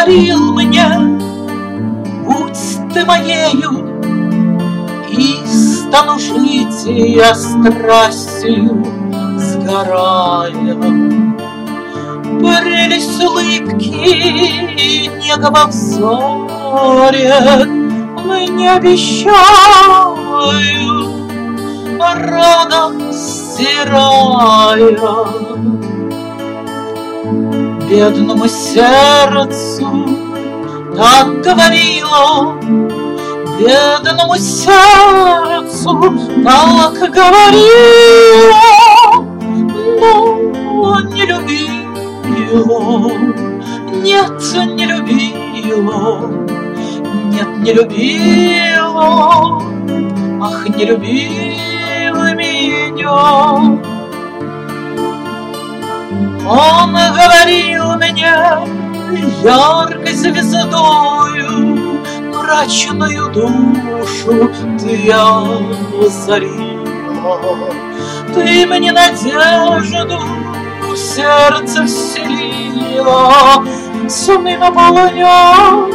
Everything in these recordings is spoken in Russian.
говорил мне: будь ты моею, и стану жить я страстью сгорая. Прелесть улыбки, нега во взоре мне обещают радость рая. Бедному сердцу так говорила, бедному сердцу так говорила, но не любила, нет, не любила, нет, не любила, ах, не любила меня. Он говорил мне яркой звездою, мрачную душу ты озарила. Ты мне надежду в сердце вселила, сны наполняя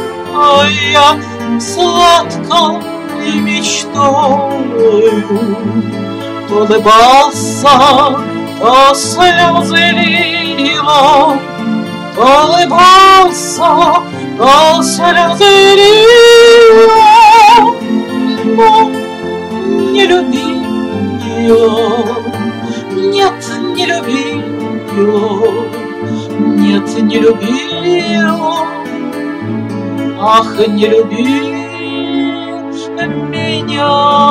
сладкой мечтою. Улыбался, то слезы лила, улыбался, то слезы лила, но не любила, нет, не любила, нет, не любила, ах, не люби меня.